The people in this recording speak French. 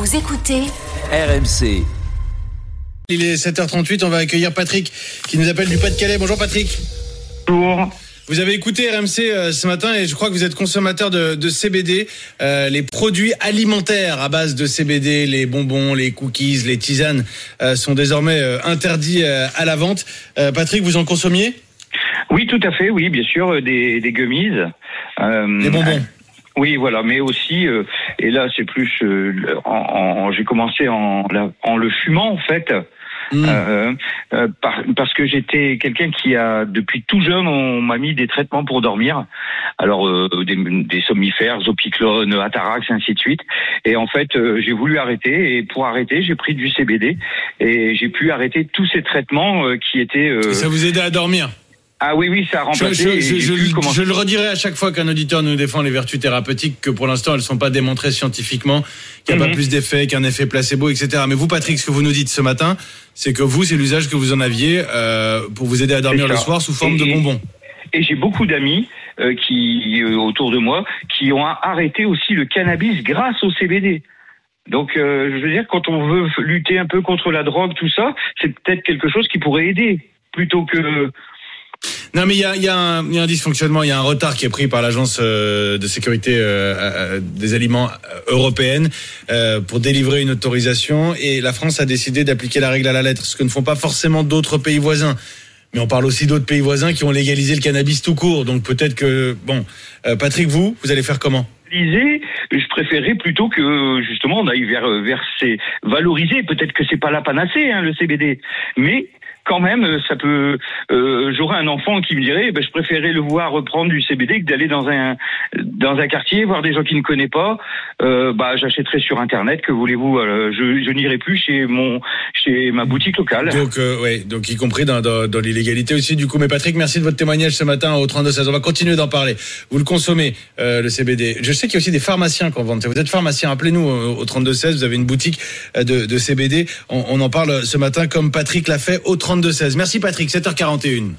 Vous écoutez RMC. Il est 7h38, on va accueillir Patrick qui nous appelle du Pas-de-Calais. Bonjour Patrick. Bonjour. Vous avez écouté RMC ce matin et je crois que vous êtes consommateur de CBD, les produits alimentaires à base de CBD, les bonbons, les cookies, les tisanes sont désormais interdits à la vente. Patrick, vous en consommiez ? Oui, tout à fait, oui, bien sûr, des gummies. Les bonbons. Oui, voilà, mais aussi, et là c'est plus, j'ai commencé en le fumant en fait. Parce que j'étais quelqu'un qui a, depuis tout jeune, on m'a mis des traitements pour dormir. Alors, des somnifères, Zopiclone, Atarax, et ainsi de suite. Et en fait, j'ai voulu arrêter. Et pour arrêter, j'ai pris du CBD. Et j'ai pu arrêter tous ces traitements qui étaient... Et ça vous aidait à dormir ? Ah oui, ça a remplacé. Je le redirai à chaque fois qu'un auditeur nous défend les vertus thérapeutiques, que pour l'instant elles ne sont pas démontrées scientifiquement, qu'il n'y a pas plus d'effet qu'un effet placebo, etc. Mais vous, Patrick, ce que vous nous dites ce matin, c'est que vous, c'est l'usage que vous en aviez pour vous aider à dormir le soir sous forme de bonbons. Et j'ai beaucoup d'amis qui autour de moi qui ont arrêté aussi le cannabis grâce au CBD. Donc, je veux dire, quand on veut lutter un peu contre la drogue, tout ça, c'est peut-être quelque chose qui pourrait aider plutôt que... Non, mais il y a un dysfonctionnement, il y a un retard qui est pris par l'agence de sécurité des aliments européenne pour délivrer une autorisation, et la France a décidé d'appliquer la règle à la lettre, ce que ne font pas forcément d'autres pays voisins. Mais on parle aussi d'autres pays voisins qui ont légalisé le cannabis tout court, donc peut-être que Patrick, vous allez faire comment ? Je préférerais plutôt que justement on aille vers ces valoriser. Peut-être que c'est pas la panacée, le CBD, mais quand même, ça peut. J'aurais un enfant qui me dirait, je préférais le voir reprendre du CBD que d'aller dans un quartier voir des gens qu'il ne connaît pas. J'achèterais sur Internet. Que voulez-vous je n'irai plus chez ma boutique locale. Donc y compris dans l'illégalité aussi. Du coup, mais Patrick, merci de votre témoignage ce matin au 32-16. On va continuer d'en parler. Vous le consommez, le CBD. Je sais qu'il y a aussi des pharmaciens qui en vendent. Vous êtes pharmacien, appelez-nous au 32-16. Vous avez une boutique de CBD. On en parle ce matin comme Patrick l'a fait au 32-16. Merci Patrick, 7h41.